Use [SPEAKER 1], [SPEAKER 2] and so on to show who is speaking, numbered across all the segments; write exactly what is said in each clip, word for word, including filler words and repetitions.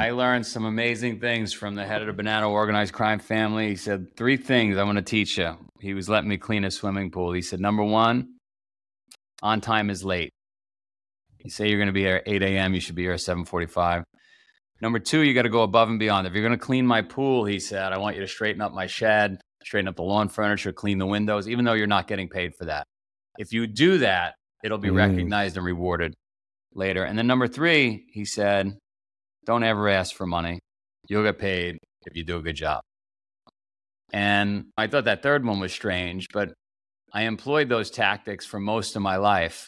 [SPEAKER 1] I learned some amazing things from the head of the Bonanno Organized Crime family. He said, three things I want to teach you. He was letting me clean a swimming pool. He said, number one, on time is late. You say you're going to be here at eight a.m., you should be here at seven forty-five. Number two, you got to go above and beyond. If you're going to clean my pool, he said, I want you to straighten up my shed, straighten up the lawn furniture, clean the windows, even though you're not getting paid for that. If you do that, it'll be mm. recognized and rewarded later. And then number three, he said, don't ever ask for money. You'll get paid if you do a good job. And I thought that third one was strange, but I employed those tactics for most of my life.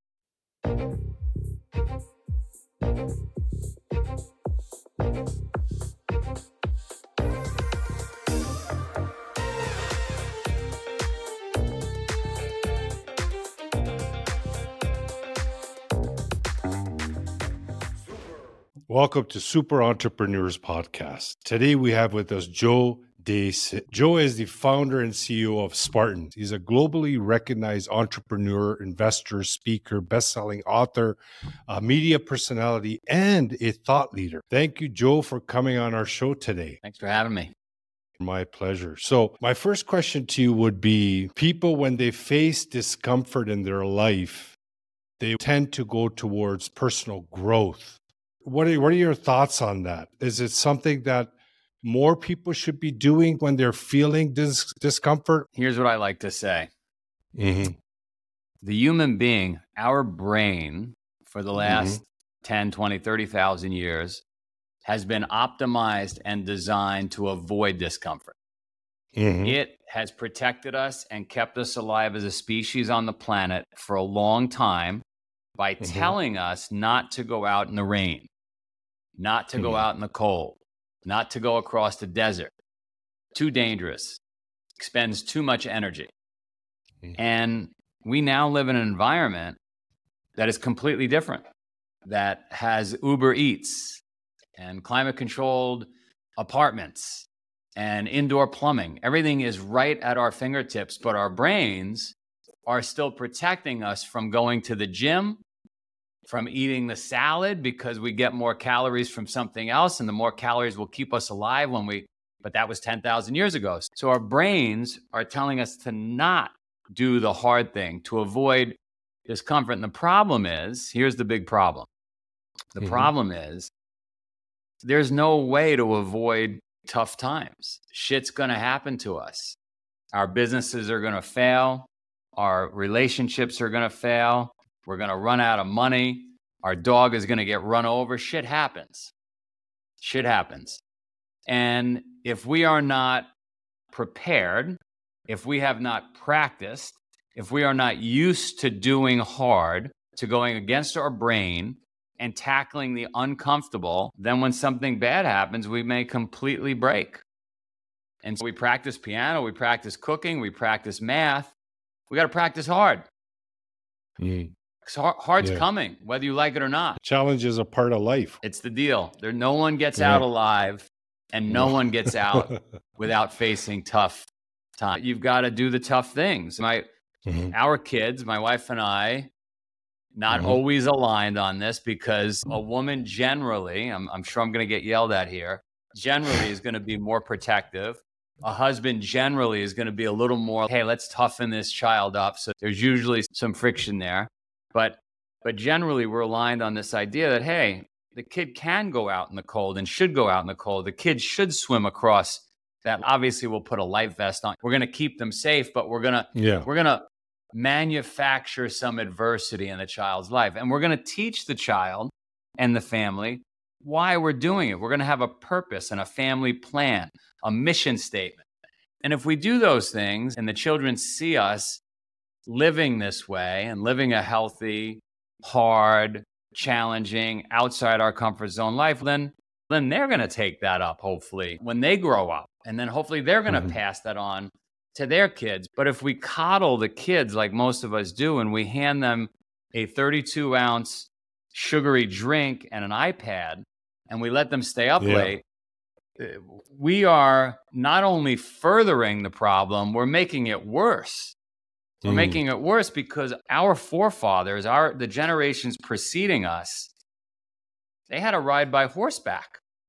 [SPEAKER 2] Welcome to Super Entrepreneurs Podcast. Today we have with us Joe Day-Cid. Joe is the founder and C E O of Spartan. He's a globally recognized entrepreneur, investor, speaker, best-selling author, a media personality, and a thought leader. Thank you, Joe, for coming on our show today.
[SPEAKER 1] Thanks for having me.
[SPEAKER 2] My pleasure. So my first question to you would be, people, when they face discomfort in their life, they tend to go towards personal growth. What are, what are your thoughts on that? Is it something that more people should be doing when they're feeling dis- discomfort?
[SPEAKER 1] Here's what I like to say.
[SPEAKER 2] Mm-hmm.
[SPEAKER 1] The human being, our brain, for the last mm-hmm. ten, twenty, thirty thousand years, has been optimized and designed to avoid discomfort. Mm-hmm. It has protected us and kept us alive as a species on the planet for a long time by mm-hmm. telling us not to go out in the rain, not to mm-hmm. go out in the cold, not to go across the desert. Too dangerous, expends too much energy. Mm-hmm. And we now live in an environment that is completely different, that has Uber Eats and climate-controlled apartments and indoor plumbing. Everything is right at our fingertips, but our brains are still protecting us from going to the gym, from eating the salad because we get more calories from something else, and the more calories will keep us alive when we, but that was ten thousand years ago. So our brains are telling us to not do the hard thing, to avoid discomfort. And the problem is, here's the big problem. The mm-hmm. problem is, there's no way to avoid tough times. Shit's going to happen to us. Our businesses are going to fail. Our relationships are going to fail. We're going to run out of money. Our dog is going to get run over. Shit happens. Shit happens. And if we are not prepared, if we have not practiced, if we are not used to doing hard, to going against our brain and tackling the uncomfortable, then when something bad happens, we may completely break. And so we practice piano, we practice cooking, we practice math. We got to practice hard.
[SPEAKER 2] Mm.
[SPEAKER 1] Hard's
[SPEAKER 2] yeah.
[SPEAKER 1] coming, whether you like it or not.
[SPEAKER 2] Challenge is a part of life.
[SPEAKER 1] It's the deal. There, no one gets
[SPEAKER 2] yeah.
[SPEAKER 1] out alive, and no one gets out without facing tough times. You've got to do the tough things. My, mm-hmm. Our kids, my wife and I, not mm-hmm. always aligned on this, because a woman generally, I'm, I'm sure I'm going to get yelled at here, generally is going to be more protective. A husband generally is going to be a little more, hey, let's toughen this child up. So there's usually some friction there. But but generally, we're aligned on this idea that, hey, the kid can go out in the cold and should go out in the cold. The kid should swim across that. Obviously, we'll put a life vest on. We're going to keep them safe, but we're going to
[SPEAKER 2] yeah.
[SPEAKER 1] we're going to manufacture some adversity in the child's life. And we're going to teach the child and the family why we're doing it. We're going to have a purpose and a family plan, a mission statement. And if we do those things and the children see us living this way and living a healthy, hard, challenging, outside our comfort zone life, then, then they're going to take that up, hopefully, when they grow up. And then hopefully they're going to mm-hmm. pass that on to their kids. But if we coddle the kids like most of us do, and we hand them a thirty-two ounce sugary drink and an iPad, and we let them stay up yeah. late, we are not only furthering the problem, we're making it worse. We're mm. making it worse because our forefathers, our the generations preceding us, they had to ride by horseback.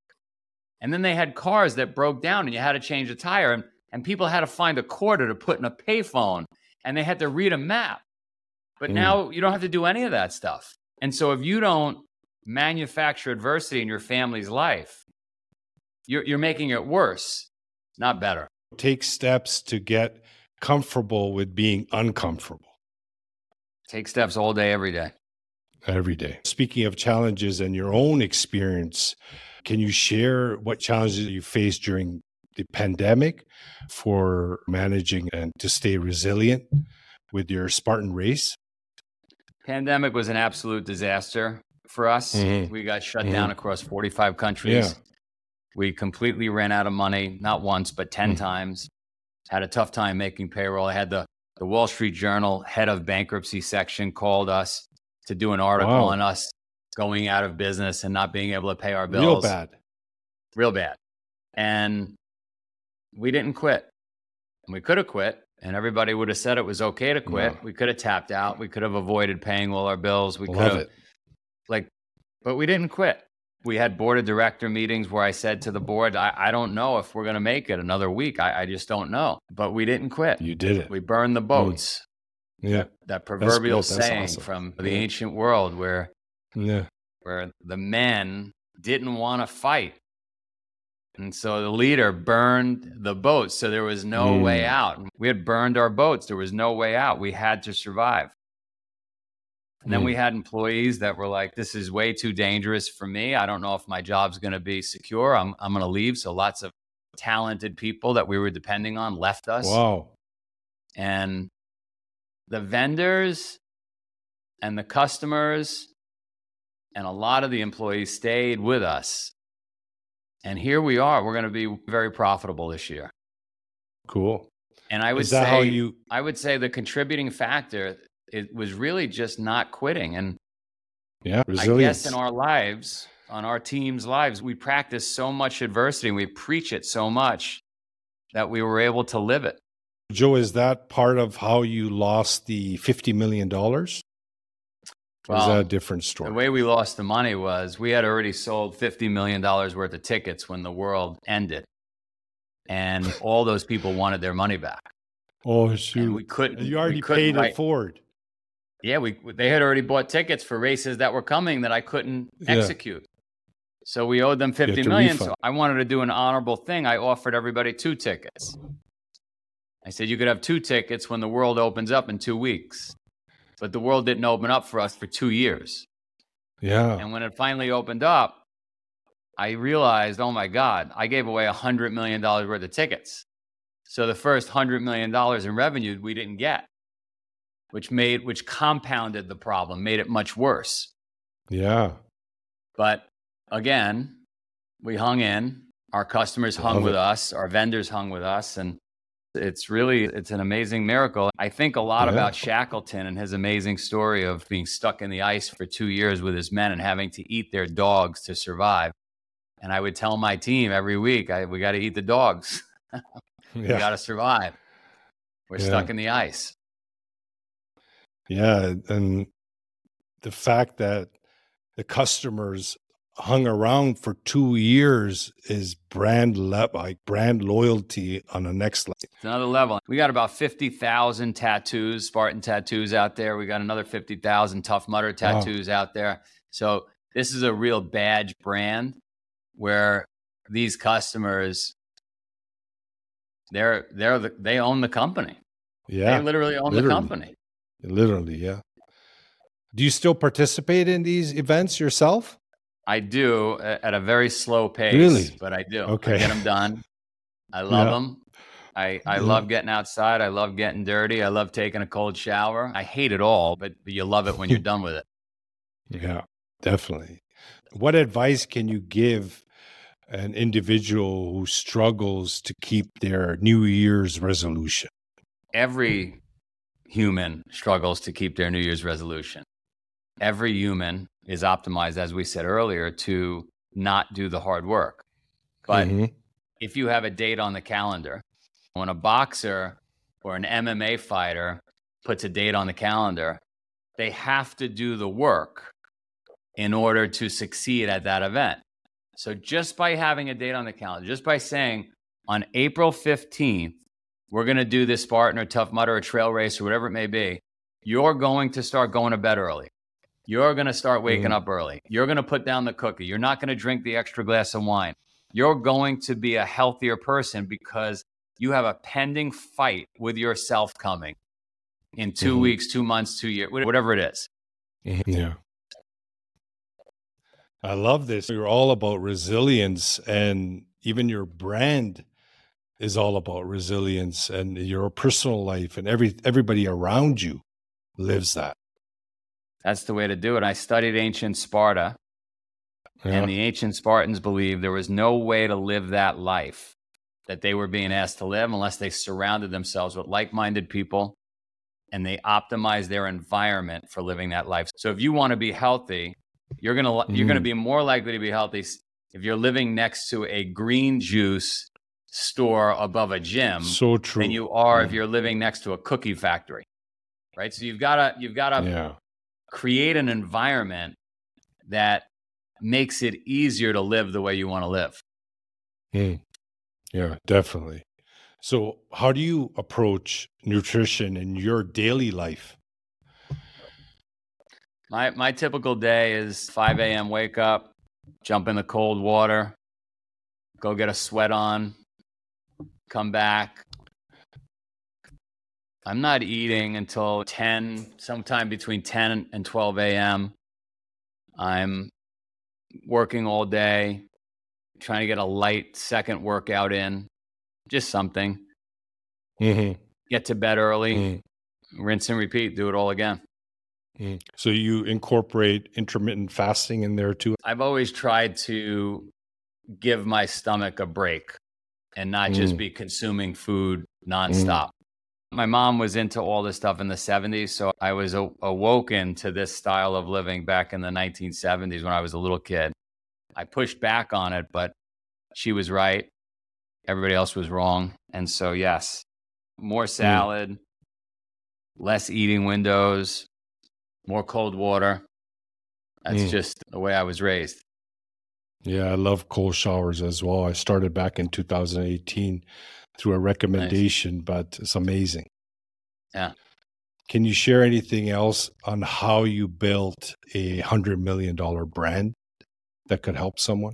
[SPEAKER 1] And then they had cars that broke down and you had to change a tire. And, and people had to find a quarter to put in a payphone. And they had to read a map. But mm. now you don't have to do any of that stuff. And so if you don't manufacture adversity in your family's life, you're, you're making it worse, not better.
[SPEAKER 2] Take steps to get comfortable with being uncomfortable.
[SPEAKER 1] Take steps all day, every day.
[SPEAKER 2] Every day. Speaking of challenges and your own experience, can you share what challenges you faced during the pandemic for managing and to stay resilient with your Spartan race?
[SPEAKER 1] Pandemic was an absolute disaster for us. Mm-hmm. We got shut mm-hmm. down across forty-five countries. Yeah. We completely ran out of money, not once, but ten mm-hmm. times. Had a tough time making payroll. I had the, the Wall Street Journal head of bankruptcy section called us to do an article wow. on us going out of business and not being able to pay our bills.
[SPEAKER 2] Real bad.
[SPEAKER 1] Real bad. And we didn't quit. And we could have quit, and everybody would have said it was okay to quit. No. We could have tapped out. We could have avoided paying all our bills. We could
[SPEAKER 2] Love
[SPEAKER 1] have,
[SPEAKER 2] it.
[SPEAKER 1] like, but we didn't quit. We had board of director meetings where I said to the board, I, I don't know if we're going to make it another week. I, I just don't know. But we didn't quit.
[SPEAKER 2] You did it.
[SPEAKER 1] We burned the boats.
[SPEAKER 2] Mm. Yeah.
[SPEAKER 1] That proverbial
[SPEAKER 2] That's That's
[SPEAKER 1] saying
[SPEAKER 2] awesome.
[SPEAKER 1] from the
[SPEAKER 2] yeah.
[SPEAKER 1] ancient world where,
[SPEAKER 2] yeah.
[SPEAKER 1] where the men didn't want to fight. And so the leader burned the boats. So there was no mm. way out. We had burned our boats. There was no way out. We had to survive. And then mm. we had employees that were like, this is way too dangerous for me. I don't know if my job's going to be secure. I'm I'm going to leave. So lots of talented people that we were depending on left us.
[SPEAKER 2] Wow.
[SPEAKER 1] And the vendors and the customers and a lot of the employees stayed with us. And here we are. We're going to be very profitable this year.
[SPEAKER 2] Cool.
[SPEAKER 1] And I would
[SPEAKER 2] Is that
[SPEAKER 1] say,
[SPEAKER 2] how you...
[SPEAKER 1] I would say the contributing factor, it was really just not quitting. And
[SPEAKER 2] yeah, resilience.
[SPEAKER 1] I guess in our lives, on our team's lives, we practice so much adversity and we preach it so much that we were able to live it.
[SPEAKER 2] Joe, is that part of how you lost the fifty million dollars? Or
[SPEAKER 1] well,
[SPEAKER 2] is that a different story?
[SPEAKER 1] The way we lost the money was we had already sold fifty million dollars worth of tickets when the world ended. And all those people wanted their money back.
[SPEAKER 2] Oh, shoot.
[SPEAKER 1] And we couldn't.
[SPEAKER 2] And you already
[SPEAKER 1] couldn't
[SPEAKER 2] paid
[SPEAKER 1] write,
[SPEAKER 2] it forward.
[SPEAKER 1] Yeah, we they had already bought tickets for races that were coming that I couldn't
[SPEAKER 2] Yeah.
[SPEAKER 1] execute. So we owed them
[SPEAKER 2] You
[SPEAKER 1] fifty
[SPEAKER 2] had to
[SPEAKER 1] million.
[SPEAKER 2] refund.
[SPEAKER 1] So I wanted to do an honorable thing. I offered everybody two tickets. I said, you could have two tickets when the world opens up in two weeks. But the world didn't open up for us for two years.
[SPEAKER 2] Yeah.
[SPEAKER 1] And when it finally opened up, I realized, oh my God, I gave away one hundred million dollars worth of tickets. So the first one hundred million dollars in revenue we didn't get, which made, which compounded the problem, made it much worse.
[SPEAKER 2] Yeah.
[SPEAKER 1] But again, we hung in, our customers hung
[SPEAKER 2] Love
[SPEAKER 1] with
[SPEAKER 2] it.
[SPEAKER 1] us, our vendors hung with us, and it's really, it's an amazing miracle. I think a lot
[SPEAKER 2] Yeah.
[SPEAKER 1] about Shackleton and his amazing story of being stuck in the ice for two years with his men and having to eat their dogs to survive. And I would tell my team every week, I, we got to eat the dogs. We
[SPEAKER 2] Yeah.
[SPEAKER 1] got to survive. We're
[SPEAKER 2] Yeah.
[SPEAKER 1] stuck in the ice.
[SPEAKER 2] Yeah. And the fact that the customers hung around for two years is brand le- like brand loyalty on the next level.
[SPEAKER 1] It's another level. We got about fifty thousand tattoos, Spartan tattoos out there. We got another fifty thousand Tough Mudder tattoos wow. out there. So this is a real badge brand where these customers, they're, they're the, they own the company.
[SPEAKER 2] Yeah.
[SPEAKER 1] They literally own
[SPEAKER 2] literally.
[SPEAKER 1] the company.
[SPEAKER 2] Literally, yeah. Do you still participate in these events yourself?
[SPEAKER 1] I do at a very slow pace,
[SPEAKER 2] Really?
[SPEAKER 1] but I do.
[SPEAKER 2] Okay.
[SPEAKER 1] I get them done. I love
[SPEAKER 2] Yeah.
[SPEAKER 1] them. I, I
[SPEAKER 2] Yeah.
[SPEAKER 1] love getting outside. I love getting dirty. I love taking a cold shower. I hate it all, but, but you love it when you're done with it.
[SPEAKER 2] Yeah, definitely. What advice can you give an individual who struggles to keep their New Year's resolution?
[SPEAKER 1] Every human struggles to keep their New Year's resolution. Every human is optimized, as we said earlier, to not do the hard work. But
[SPEAKER 2] Mhm.
[SPEAKER 1] if you have a date on the calendar, when a boxer or an M M A fighter puts a date on the calendar, they have to do the work in order to succeed at that event. So just by having a date on the calendar, just by saying on April fifteenth, we're going to do this Spartan or Tough Mudder or trail race or whatever it may be, you're going to start going to bed early. You're going to start waking mm. up early. You're going to put down the cookie. You're not going to drink the extra glass of wine. You're going to be a healthier person because you have a pending fight with yourself coming in two mm-hmm. weeks, two months, two years, whatever it is.
[SPEAKER 2] Yeah. I love this. You're all about resilience, and even your brand is all about resilience, and your personal life and every everybody around you lives that.
[SPEAKER 1] That's the way to do it. I studied ancient Sparta, yeah. and the ancient Spartans believed there was no way to live that life that they were being asked to live unless they surrounded themselves with like-minded people and they optimized their environment for living that life. So if you want to be healthy, you're going to mm. you're going to be more likely to be healthy if you're living next to a green juice store above a gym
[SPEAKER 2] so true.
[SPEAKER 1] than you are mm. if you're living next to a cookie factory. Right? So you've got to you've got to
[SPEAKER 2] yeah.
[SPEAKER 1] create an environment that makes it easier to live the way you want to live.
[SPEAKER 2] Mm. Yeah, definitely. So how do you approach nutrition in your daily life?
[SPEAKER 1] My my typical day is five a.m. wake up, jump in the cold water, go get a sweat on, come back. I'm not eating until ten, sometime between ten and twelve a.m. I'm working all day, trying to get a light second workout in, just something.
[SPEAKER 2] Mm-hmm.
[SPEAKER 1] Get to bed early, mm-hmm. rinse and repeat, do it all again.
[SPEAKER 2] Mm-hmm. So you incorporate intermittent fasting in there too?
[SPEAKER 1] I've always tried to give my stomach a break and not mm. just be consuming food nonstop. Mm. My mom was into all this stuff in the seventies, so I was a- awoken to this style of living back in the nineteen seventies when I was a little kid. I pushed back on it, but she was right. Everybody else was wrong. And so, yes, more salad, mm. less eating windows, more cold water. That's mm. just the way I was raised.
[SPEAKER 2] Yeah, I love cold showers as well. I started back in two thousand eighteen through a recommendation, nice. But it's amazing.
[SPEAKER 1] Yeah.
[SPEAKER 2] Can you share anything else on how you built a one hundred million dollars brand that could help someone?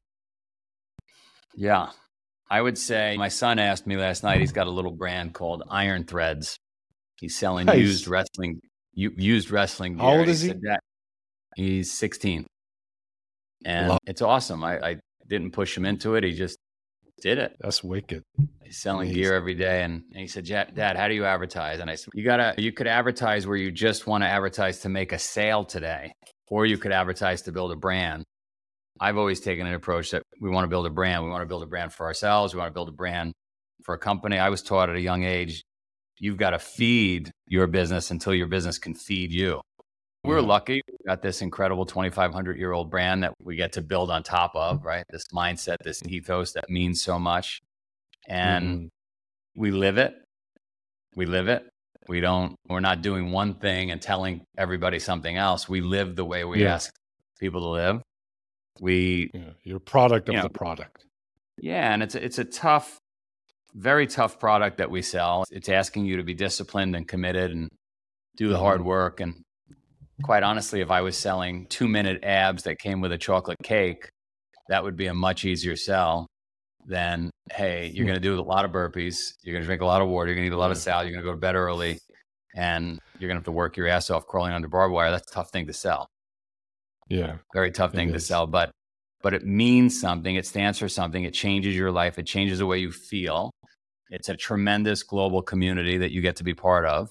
[SPEAKER 1] Yeah. I would say my son asked me last night, he's got a little brand called Iron Threads. He's selling nice. used wrestling used wrestling gear.
[SPEAKER 2] How old is he?
[SPEAKER 1] he? That, he's sixteen. And Love. It's awesome. I, I didn't push him into it. He just did it.
[SPEAKER 2] That's wicked.
[SPEAKER 1] He's selling Amazing. gear every day. And, and he said, Dad, how do you advertise? And I said, you gotta, you could advertise where you just want to advertise to make a sale today, or you could advertise to build a brand. I've always taken an approach that we want to build a brand. We want to build a brand for ourselves. We want to build a brand for a company. I was taught at a young age, you've got to feed your business until your business can feed you. We're lucky. We got this incredible twenty-five hundred year old brand that we get to build on top of, right? This mindset, this ethos that means so much. And mm-hmm. we live it. We live it. We don't, we're not doing one thing and telling everybody something else. We live the way we yeah. ask people to live. We,
[SPEAKER 2] yeah, you're a product of
[SPEAKER 1] you know,
[SPEAKER 2] the product.
[SPEAKER 1] Yeah. And it's a, it's a tough, very tough product that we sell. It's asking you to be disciplined and committed and do the mm-hmm. hard work. And quite honestly, if I was selling two minute abs that came with a chocolate cake, that would be a much easier sell than, hey, you're going to do a lot of burpees. You're going to drink a lot of water. You're going to eat a lot of salad. You're going to go to bed early, and you're going to have to work your ass off crawling under barbed wire. That's a tough thing to sell.
[SPEAKER 2] Yeah.
[SPEAKER 1] Very tough thing to sell, but, but it means something. It stands for something. It changes your life. It changes the way you feel. It's a tremendous global community that you get to be part of.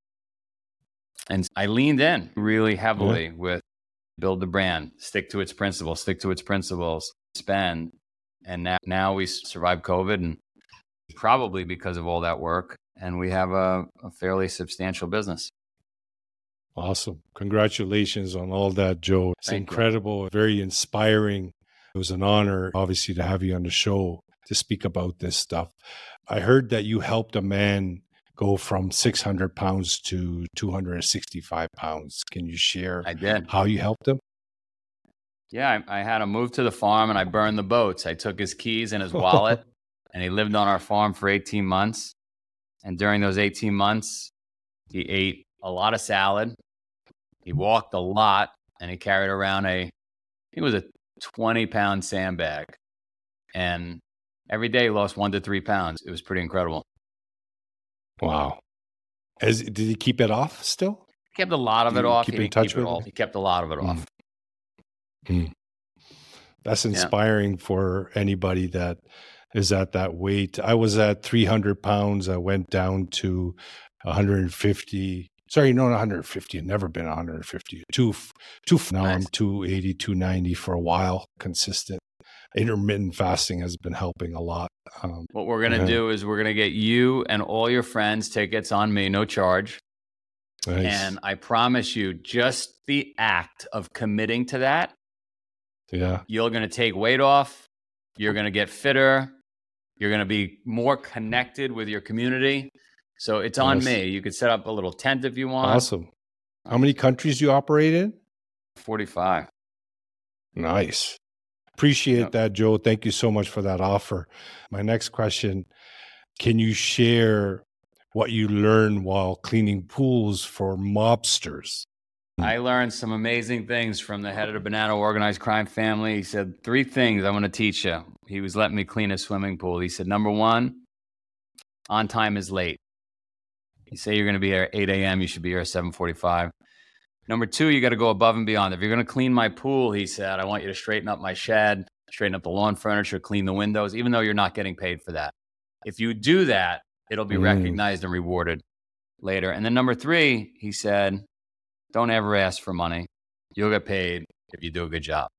[SPEAKER 1] And I leaned in really heavily yeah. with build the brand, stick to its principles, stick to its principles, spend. And now, now we survived COVID, and probably because of all that work, and we have a, a fairly substantial business.
[SPEAKER 2] Awesome. Congratulations on all that, Joe. It's Thank incredible, you. Very inspiring. It was an honor, obviously, to have you on the show to speak about this stuff. I heard that you helped a man go from six hundred pounds to two hundred sixty-five pounds. Can you share
[SPEAKER 1] I did.
[SPEAKER 2] how you helped him?
[SPEAKER 1] Yeah, I, I had him move to the farm and I burned the boats. I took his keys and his wallet and he lived on our farm for eighteen months. And during those eighteen months, he ate a lot of salad. He walked a lot and he carried around a, I think it was a twenty pound sandbag. And every day he lost one to three pounds. It was pretty incredible.
[SPEAKER 2] Wow. As, did he keep it off still?
[SPEAKER 1] He kept a lot of
[SPEAKER 2] Do
[SPEAKER 1] it
[SPEAKER 2] you
[SPEAKER 1] off.
[SPEAKER 2] keep
[SPEAKER 1] He
[SPEAKER 2] in
[SPEAKER 1] didn't
[SPEAKER 2] touch
[SPEAKER 1] keep it
[SPEAKER 2] with
[SPEAKER 1] all.
[SPEAKER 2] him?
[SPEAKER 1] He kept a lot of it
[SPEAKER 2] Mm.
[SPEAKER 1] off.
[SPEAKER 2] Mm. That's
[SPEAKER 1] Yeah.
[SPEAKER 2] inspiring for anybody that is at that weight. I was at three hundred pounds. I went down to one hundred fifty. Sorry, no, not one hundred fifty. I've never been one hundred fifty. Two, two, now I'm
[SPEAKER 1] Nice.
[SPEAKER 2] two eighty, two ninety for a while, consistent. Intermittent fasting has been helping a lot. Um,
[SPEAKER 1] What we're going to
[SPEAKER 2] yeah.
[SPEAKER 1] do is we're going to get you and all your friends tickets on me, no charge.
[SPEAKER 2] Nice.
[SPEAKER 1] And I promise you, just the act of committing to that,
[SPEAKER 2] Yeah.
[SPEAKER 1] you're going to take weight off. You're going to get fitter. You're going to be more connected with your community. So it's on
[SPEAKER 2] Yes.
[SPEAKER 1] me. You could set up a little tent if you want.
[SPEAKER 2] Awesome. How many countries do you operate in?
[SPEAKER 1] forty-five.
[SPEAKER 2] Nice. Appreciate
[SPEAKER 1] Yep.
[SPEAKER 2] that, Joe. Thank you so much for that offer. My next question, can you share what you learned while cleaning pools for mobsters?
[SPEAKER 1] I learned some amazing things from the head of the Banana Organized Crime family. He said, three things I'm going to teach you. He was letting me clean a swimming pool. He said, number one, on time is late. You say you're going to be here at eight a.m., you should be here at seven forty-five. Number two, you got to go above and beyond. If you're going to clean my pool, he said, I want you to straighten up my shed, straighten up the lawn furniture, clean the windows, even though you're not getting paid for that. If you do that, it'll be
[SPEAKER 2] Mm.
[SPEAKER 1] recognized and rewarded later. And then number three, he said, don't ever ask for money. You'll get paid if you do a good job.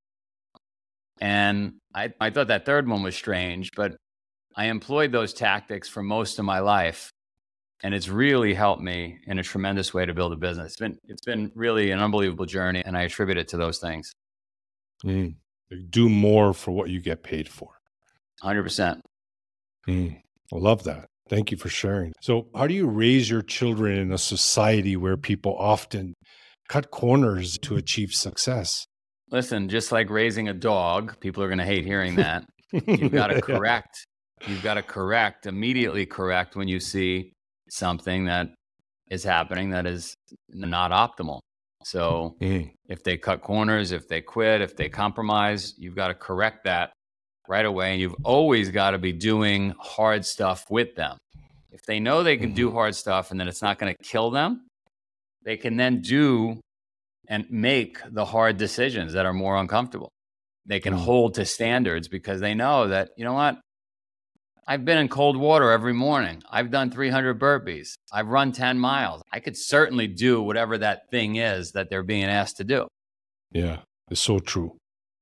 [SPEAKER 1] And I, I thought that third one was strange, but I employed those tactics for most of my life. And it's really helped me in a tremendous way to build a business. It's been, it's been really an unbelievable journey, and I attribute it to those things.
[SPEAKER 2] Mm. Do more for what you get paid for.
[SPEAKER 1] one hundred percent.
[SPEAKER 2] Mm. I love that. Thank you for sharing. So, how do you raise your children in a society where people often cut corners to achieve success?
[SPEAKER 1] Listen, just like raising a dog, people are going to hate hearing that. You've got to
[SPEAKER 2] Yeah.
[SPEAKER 1] correct. You've got to correct, immediately correct when you see something that is happening that is not optimal. So
[SPEAKER 2] Mm.
[SPEAKER 1] if they cut corners, if they quit, if they compromise, you've got to correct that right away. And you've always got to be doing hard stuff with them. If they know they can do hard stuff and that it's not going to kill them, they can then do and make the hard decisions that are more uncomfortable. They can
[SPEAKER 2] Mm.
[SPEAKER 1] hold to standards because they know that, you know what? I've been in cold water every morning. I've done three hundred burpees. I've run ten miles. I could certainly do whatever that thing is that they're being asked to do.
[SPEAKER 2] Yeah, it's so true.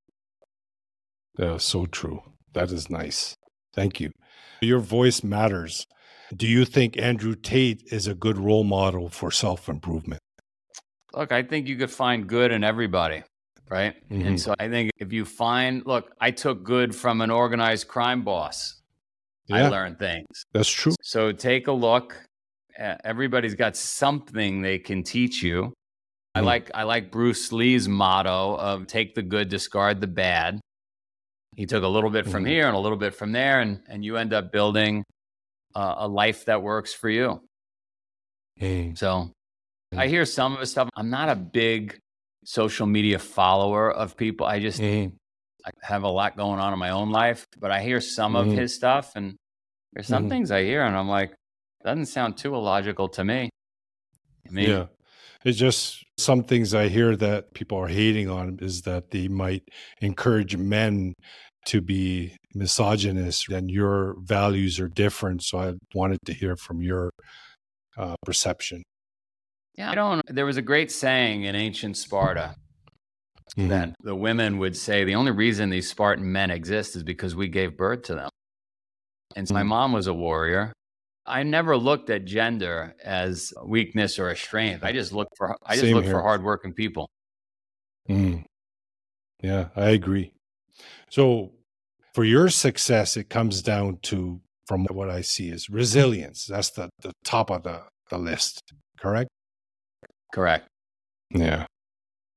[SPEAKER 2] Yeah, so true. That is nice. Thank you. Your voice matters. Do you think Andrew Tate is a good role model for self-improvement?
[SPEAKER 1] Look, I think you could find good in everybody, right?
[SPEAKER 2] Mhm.
[SPEAKER 1] And so I think if you find, look, I took good from an organized crime boss. I
[SPEAKER 2] Yeah,
[SPEAKER 1] learned things.
[SPEAKER 2] that's true.
[SPEAKER 1] So take a look. Uh, everybody's got something they can teach you. I
[SPEAKER 2] Mhm.
[SPEAKER 1] like I like Bruce Lee's motto of take the good, discard the bad. He took a little bit from
[SPEAKER 2] Mhm.
[SPEAKER 1] here and a little bit from there, and and you end up building uh, a life that works for you.
[SPEAKER 2] Mm.
[SPEAKER 1] So I hear some of his stuff. I'm not a big social media follower of people. I just
[SPEAKER 2] Mhm.
[SPEAKER 1] I have a lot going on in my own life, but I hear some of
[SPEAKER 2] Mhm.
[SPEAKER 1] his stuff, and there's some
[SPEAKER 2] Mhm.
[SPEAKER 1] things I hear, and I'm like, doesn't sound too illogical to me. I mean,
[SPEAKER 2] Yeah. It's just some things I hear that people are hating on is that they might encourage men to be misogynist and your values are different. So I wanted to hear from your uh, perception.
[SPEAKER 1] yeah, I don't. There was a great saying in ancient Sparta
[SPEAKER 2] Mhm.
[SPEAKER 1] that the women would say the only reason these Spartan men exist is because we gave birth to them. And so my
[SPEAKER 2] Mhm.
[SPEAKER 1] mom was a warrior. I never looked at gender as a weakness or a strength. I just looked for I just
[SPEAKER 2] Same
[SPEAKER 1] look
[SPEAKER 2] here.
[SPEAKER 1] for hardworking people.
[SPEAKER 2] Mm. Yeah, I agree. So for your success, it comes down to, from what I see, is resilience. That's the, the top of the, the list, correct?
[SPEAKER 1] Correct.
[SPEAKER 2] Yeah.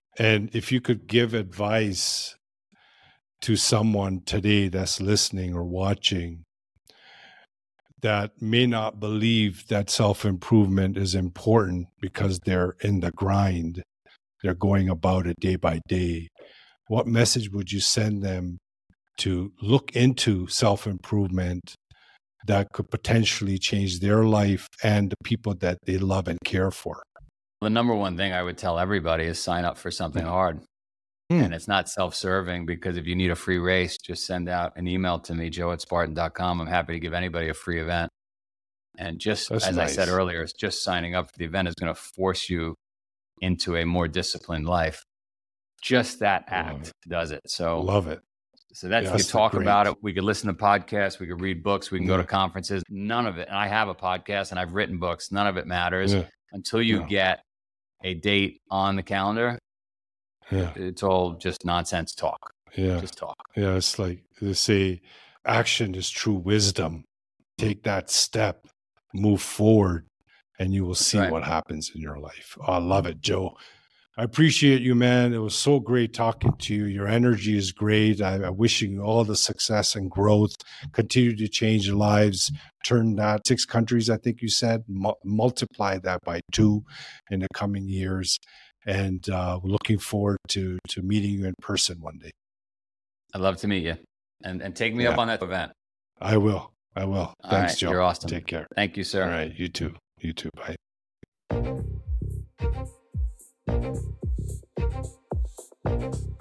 [SPEAKER 2] And if you could give advice to someone today that's listening or watching that may not believe that self-improvement is important because they're in the grind, they're going about it day by day, what message would you send them to look into self-improvement that could potentially change their life and the people that they love and care for?
[SPEAKER 1] The number one thing I would tell everybody is sign up for something
[SPEAKER 2] Yeah.
[SPEAKER 1] hard.
[SPEAKER 2] Hmm.
[SPEAKER 1] And it's not self-serving, because if you need a free race, just send out an email to me, joe at spartan dot com. I'm happy to give anybody a free event. And just
[SPEAKER 2] That's
[SPEAKER 1] as
[SPEAKER 2] nice.
[SPEAKER 1] I said earlier, it's just signing up for the event is going to force you into a more disciplined life. Just that act does it. So
[SPEAKER 2] Love it.
[SPEAKER 1] So that's,
[SPEAKER 2] Yeah,
[SPEAKER 1] we
[SPEAKER 2] that's
[SPEAKER 1] could talk
[SPEAKER 2] great.
[SPEAKER 1] about it. We could listen to podcasts. We could read books. We can
[SPEAKER 2] Yeah.
[SPEAKER 1] go to conferences. None of it. And I have a podcast and I've written books. None of it matters
[SPEAKER 2] Yeah.
[SPEAKER 1] until you
[SPEAKER 2] Yeah.
[SPEAKER 1] get a date on the calendar.
[SPEAKER 2] Yeah.
[SPEAKER 1] It's all just nonsense talk.
[SPEAKER 2] Yeah.
[SPEAKER 1] Just talk.
[SPEAKER 2] Yeah. It's like they say, action is true wisdom. Take that step, move forward, and you will see
[SPEAKER 1] right.
[SPEAKER 2] what happens in your life. Oh, I love it, Joe. I appreciate you, man. It was so great talking to you. Your energy is great. I, I'm wishing you all the success and growth. Continue to change lives. Turn that six countries, I think you said, mu- multiply that by two in the coming years. And uh, we're looking forward to to meeting you in person one day.
[SPEAKER 1] I'd love to meet you. And and take me
[SPEAKER 2] Yeah.
[SPEAKER 1] up on that event.
[SPEAKER 2] I will. I will.
[SPEAKER 1] All
[SPEAKER 2] Thanks,
[SPEAKER 1] right.
[SPEAKER 2] Joe.
[SPEAKER 1] You're awesome.
[SPEAKER 2] Take care.
[SPEAKER 1] Thank you, sir.
[SPEAKER 2] All right. You too. You too. Bye.